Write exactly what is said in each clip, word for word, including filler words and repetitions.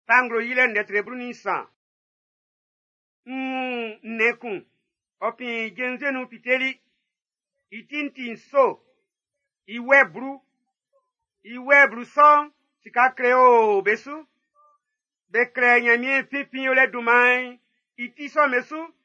tangro yile netre bruni san. Mm, nekun. Opi genzenu piteli. Itintin so. Iwe bru. Iwe bru son. Sika kreo besu. Bekre nyamie pipin yole dumai. Iti so mesu.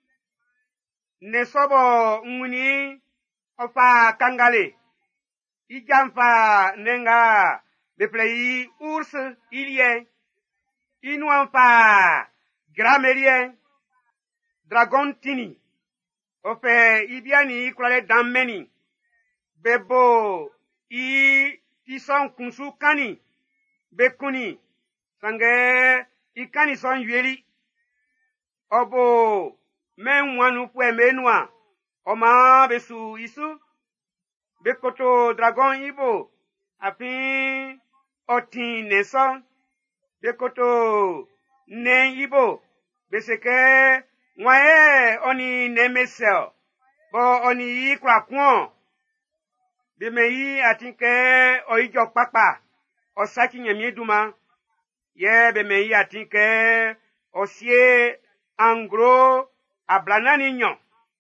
Nesobo nguni. Ofa kangale. Ijamfa nenga. Beplei ours ilien. Inuanfa gramerien. Dragon tini. Ofe ibiani kulale dammeni. Bebo i tison kunsu kani. Bekuni. Sange ikani son yueli. Obo men wanu pwe menwa. Oma besu isu. Bekoto dragon ibo. Api otin neson. Bekoto ne ibo. Beseke mwae oni nemesel. Bo oni ikwa kwon. Bemeyi atinke oijo papa. Osaki nyemie duma. Ye bemeyi atinke osye angro ablanani nyon.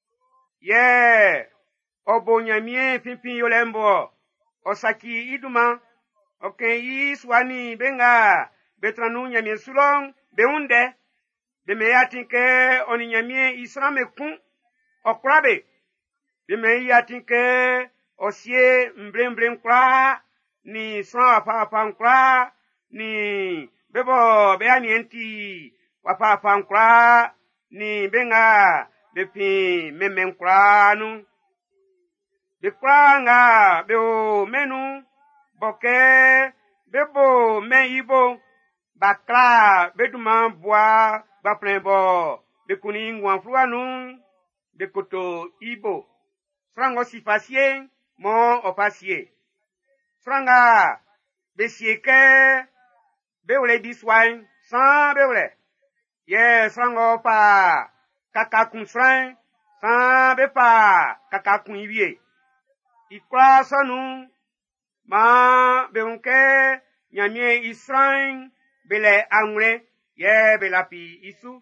Ye obo nyemie pimpin yolembo. Osaki iduma. Oken yi swani benga. Betranu nyemie sulong beunde. Bemeyi atinke oni nyemie isra mekun. Okrabe. Bemeyi atinke osye mbre mbre nkra. Ni san wapa wapa nkra. Ni bebo beani enti wapa wapa nkra. Ni benga bepi meme nkra nu. Bekra nga beo menu. Boke bebo men ibo. Bakra beduma boa. Baprenbo bekuni ngwanflua nu. Bekoto ibo. Frango sifasye. Mon opasye. Franga besieke beule diswine sans beule. Ye frango pa kakakun sran sans bepa kakakun iwie. Ikwa sonu ma beunke nyamie isran bele angre ye belapi isu.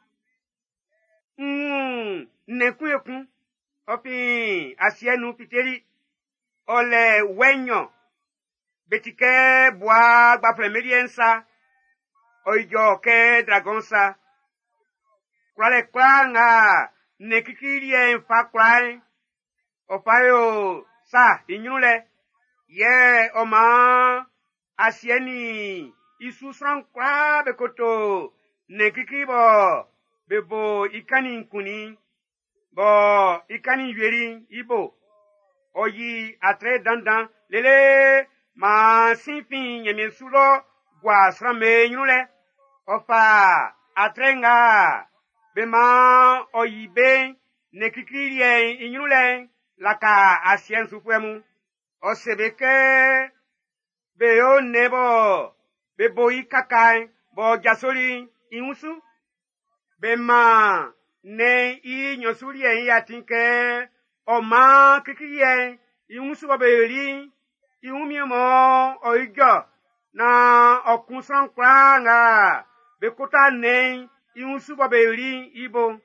Mm nekuyekun opi asienu piteri ole wenyo. Betike boa gbapremeriensa. Oijo ke dragonsa. Kwale kwa nga nekikirie mfa kwai. Opayo sa inyule. Ye oma asieni isusran kwa bekoto nekikibo bebo ikani nkuni. Bo ikani yueri ibo. Oyi atre dandan lele. Ma sinfin nyemie sulo gwa srame nyule. Ofa atrenga. Bema oyibe nekikirie inyule. Laka asien sufwemu. Osebeke. Beyo nebo. Bebo ikakai. Bo jasoli inusu. Bema ne i nyosulie yatinke. Oma kikirie inusu babeli. Iumie mo oijo na okunsan kwa nga bekota ne iunsu babeli ibo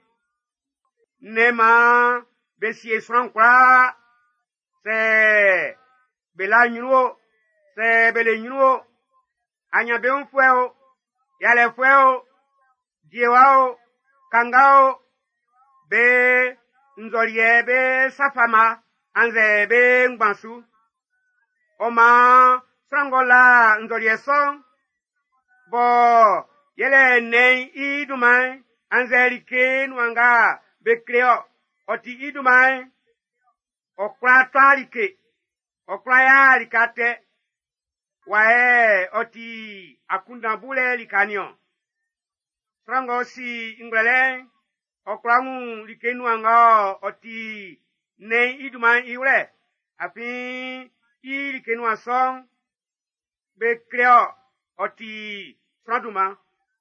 nema besie sran kwa se bela nyuo se bele nyuo anya be unfueo yale fueo diewao kangao be nzorie be safama anze be ngbansu. Oma frangola ndorieso bo yele nei idumai anzerike nwanga bekreo oti idumai okra tarike okra ya likate wae oti akunda bule likanio frango si inglele okra ngu likenu anga oti nei idumai iure api il que nous en sommes, be creo, oti, franduma,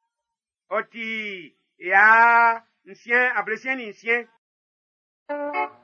oti, ya, nsien, abresien, nsien.